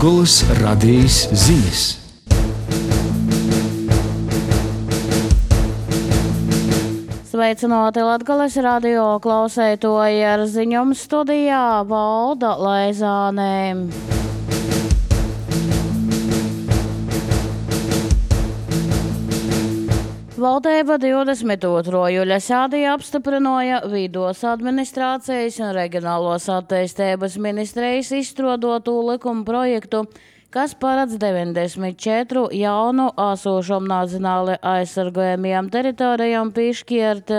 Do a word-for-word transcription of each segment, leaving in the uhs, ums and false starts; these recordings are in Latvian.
Latgolas radijas ziņas. Sveicināti Latgolas radio klausētoji, ar ziņām studijā Valda Leizānē. Valdība divdesmit otro jūļa sēdī apstiprināja Vidos administrācijas un reģionālos attīstības ministrijas izstrādāto likuma projektu, kas paredz deviņdesmit četru jaunu esošām nacionāli aizsargājamajām teritorijām piešķirt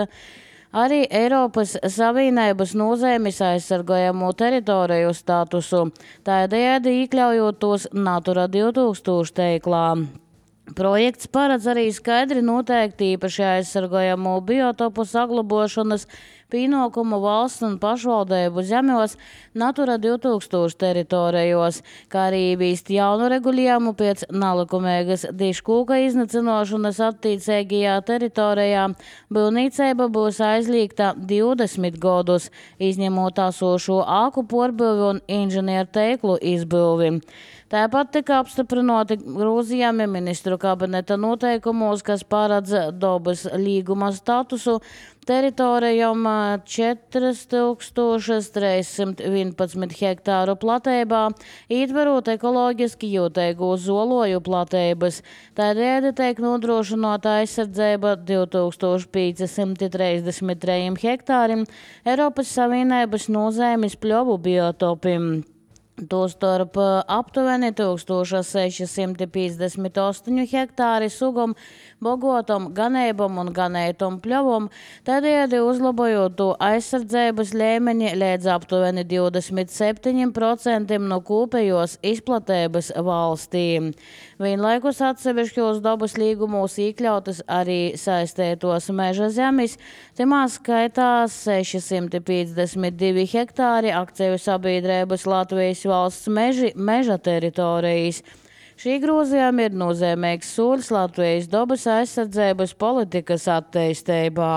arī Eiropas Savienības nozīmes aizsargājamu teritoriju statusu, tādējādi iekļaujot tos Natura divi tūkstoši teiklā. Projekts paredz arī skaidri noteikti īpaši aizsargājamu biotopu saglabāšanas pienākumu valsts un pašvaldību zemjos Natura divi tūkstoši teritorijos, kā arī ieviest jaunu regulējumu pēc nelikumīgas dižkūka iznīcināšanas attiecīgajā teritorijā. Būvniecība būs aizliegta divdesmit gadus, izņemot esošo ēku pārbūvi un inženieru teiklu izbūvi. Tāpat tika apstiprināti grozījumi ministru kabineta noteikumos, kas paredz dabas līguma statusu teritorijām četri tūkstoši trīssimti vienpadsmit hektāru platībā, ietverot ekoloģiski jūtīgu zoloju platības. Tādējādi tiek nodrošināta aizsardzība divi tūkstoši piecsimt trīsdesmit trīs hektāriem Eiropas Savienības nozīmes pļovu biotopiem. Tostarp aptuveni tūkstoš seši piecdesmit astoņi hektāri sugam, bogotam, ganībam un ganētam pļovam, tādējādi uzlabojot to aizsardzības līmeni līdz aptuveni divdesmit septiņiem procentiem no kopējos izplatības valstīm. Vienlaikus atsevišķos dabas līgumos iekļautas arī saistētos meža zemes, timā skaitā sešsimt piecdesmit divi hektāri akciju sabiedrības Latvijas valsts meži, meža teritorijas. Šī grozījuma ir nozīmīgs solis Latvijas dabas aizsardzības politikas attīstībā.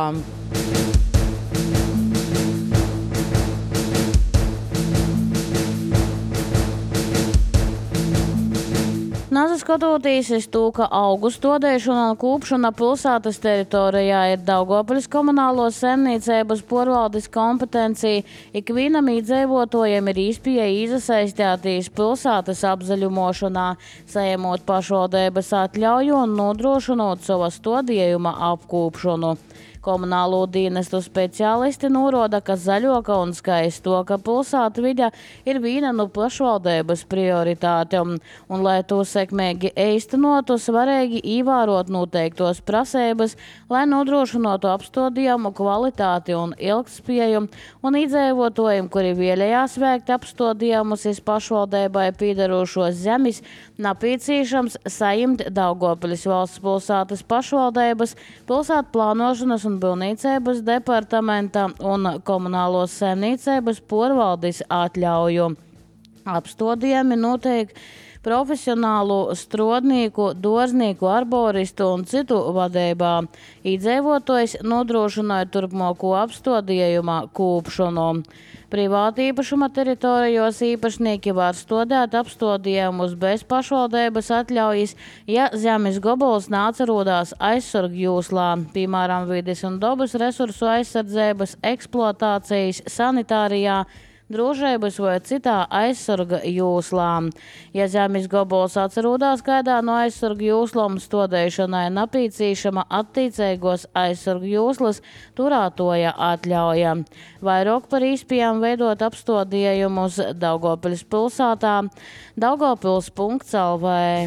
Nesaskatoties uz to, ka augu stādīšana un kūpšana pilsētas teritorijā ir Daugavpils komunālo saimniecības pārvaldes kompetencija, ikvienam iedzīvotājiem ir iespēja iesaistīties pilsētas apzaļumošanā, saņemot pašvaldības atļauju un nodrošinot sava stādījuma apkūpšanu. Komunālo dienestu speciālisti norāda, ka zaļoka un skaistoka pilsētu vide ir viena no pašvaldības prioritātēm, un, lai to sekmīgi īstenotu, svarīgi ievērot noteiktos prasības, lai nodrošinātu apstādījumu kvalitāti un ilgtspēju, un iedzīvotājiem, kuri vēlējās veikt apstādījumus iz pašvaldībai piedarošos zemes, nepieciešams saņemt Daugavpils valsts pilsētas pašvaldības, pilsētu plānošanas un būvniecības departamenta un komunālos saimniecības pārvaldes atļauju. Apstādījumi notiek profesionālu strādnieku, dārznieku, arboristu un citu vadībā. Iedzīvotājs nodrošināja turpmāko apstādījuma kūpšanu. Privāti īpašuma teritorijos īpašnieki var stādīt apstādījumus bez pašvaldības atļaujas, ja zemes gabals neatrodas aizsargjūslā, piemēram, vides un dabas resursu aizsardzības, eksploatācijas, sanitārijā, drošības vai citā aizsarga jūslā. Ja zemes gabals atrodas kādā no aizsarga jūslām, stādīšanai nepieciešama attiecīgos aizsarga jūslas turētāja atļauja. Vairāk par iespējām veidot apstādījumus Daugavpils pilsētā daugavpils punkts el vē.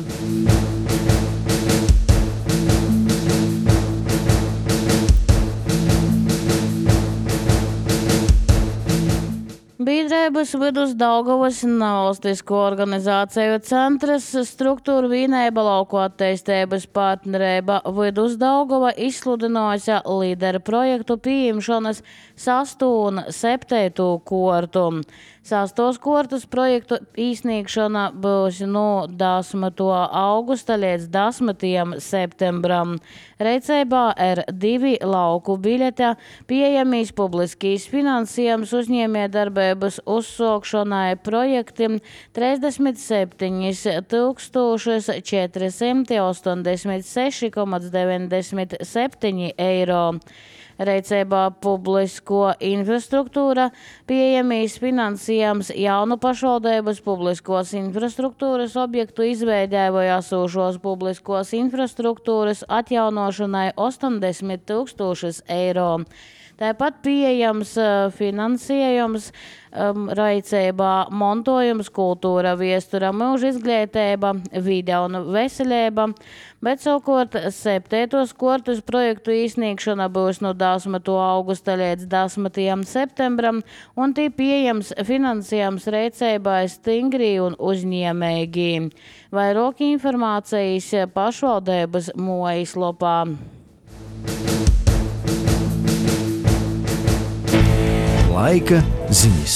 Biedrības Vidus Daugavas nevalstisko organizāciju centrs struktūra vienība lauku attīstības partnerība Vidus Daugava izsludinājusi līderu projektu pieņemšanas sesto un septīto kortu. Sastos kortas projektu īsniegšana būs no desmito augusta līdz desmitajam septembram. Reicībā ir divi lauku biļeta, pieejamīs publiskīs finansējums uzņēmējdarbības uzsākšanai projektim trīsdesmit septiņi tūkstoši četri simti astoņdesmit seši komats deviņdesmit septiņi eiro. Reicībā publisko infrastruktūra, pieejamīs finansējums jaunu pašvaldības publiskos infrastruktūras objektu izveidē vai esošos publiskos infrastruktūras atjaunošanai astoņdesmit tūkstoši eiro. Tāpat pieejams uh, finansējums um, Reicībā montojums, kultūra, viestura, mūža izglītība, vide un veselība, bet savukārt septītos kortas projektu īsniegšana būs no desmito augusta līdz desmitajam septembram, un tī pieejams finansējums Reicībā stingri un uzņēmēji. Vairāk informācijas pašvaldības mājaslapā. Laika ziņas.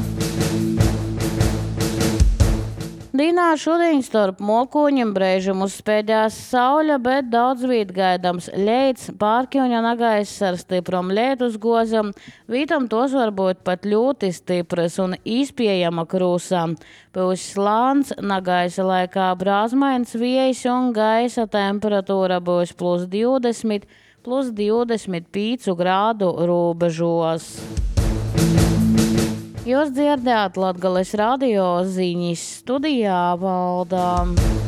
Dīnā šodien starp molkoņiem brēžam uzspēdās saule, bet daudz vīt gaidams leids, pārkļuņa nagaiss ar stiprom lietus gozam, vītam tos var būt pat ļoti stipras un izpējama krūsā. Pūs slāns, nagaisa laikā brāzmains viejs un gaisa temperatūra būs plus divdesmit, plus divdesmit pieci grādu robežos. Jūs dzirdējāt Latgales radio ziņas, studijā Valdā.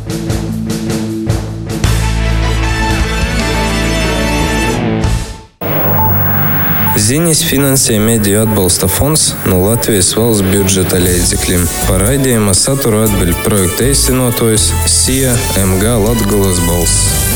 Ziņas finansē Mediju atbalsta fonds no Latvijas valsts budžeta līdzekļiem. Par raidījuma saturu atbild projekta īstenotājs S I A M G Latgales balss.